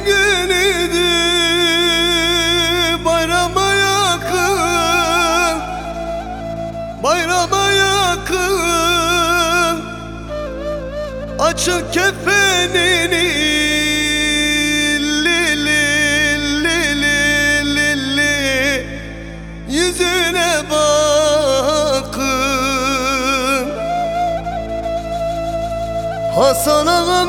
günüydü, bayrama yakın, bayrama yakın. Açık kefenini lili yüzüne bakın. Hasan ağam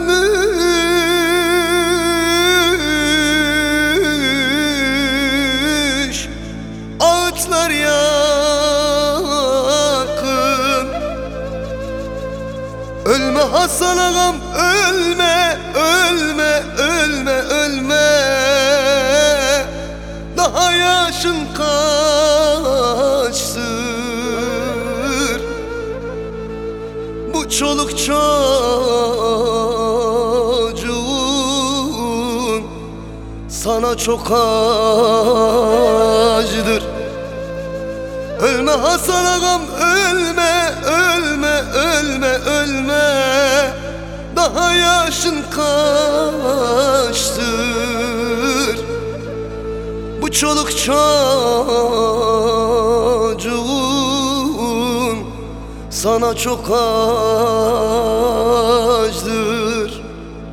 ölmüş, ağıtlar yakın. Ölme Hasan ağam, ölme, ölme, ölme, ölme. Daha yaşın kaçtır? Bu çoluk çocuğun sana çok acıdır. Ölme Hasan ağam, ölme, ölme, ölme, ölme. Daha yaşın kaçtır? Bu çoluk çocuğun sana çok acıdır.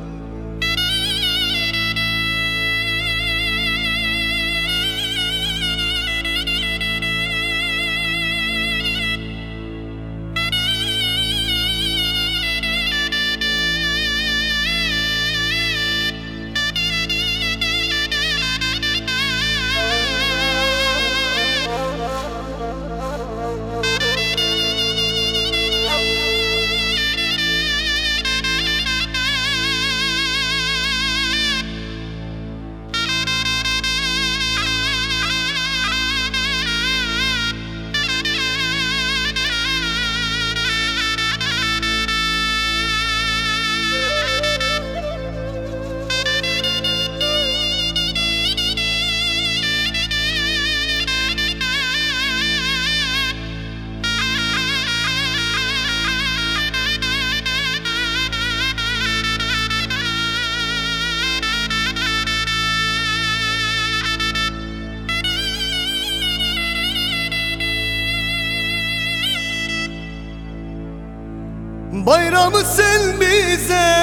Bayramı sen bize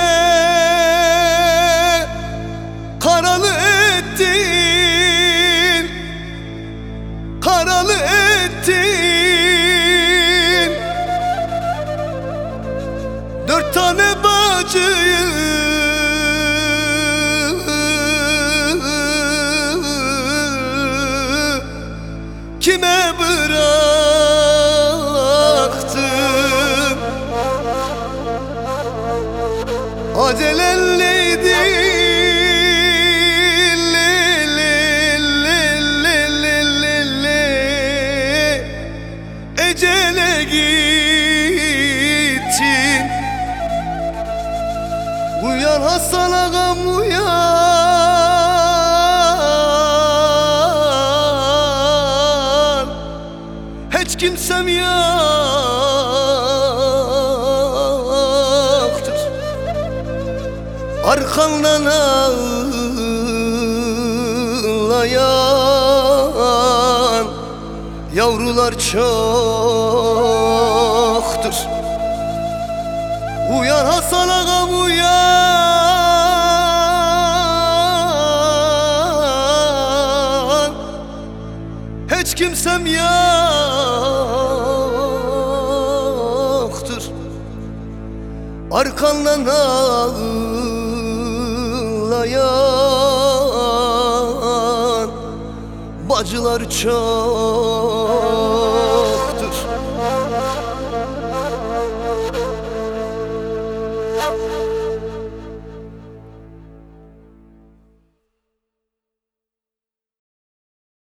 karalı ettin, karalı ettin. 4 tane bacıyı kime bıraktın? Acelelliydi, ecele gittin. Uyan Hasan ağam, uyan. Hiç kimsem yoktur. Arkandan ağlayan yavrular çoktur. Uyan Hasan ağam, uyan. Hiç kimsem yoktur. Arkandan ağlayan bacılar çok.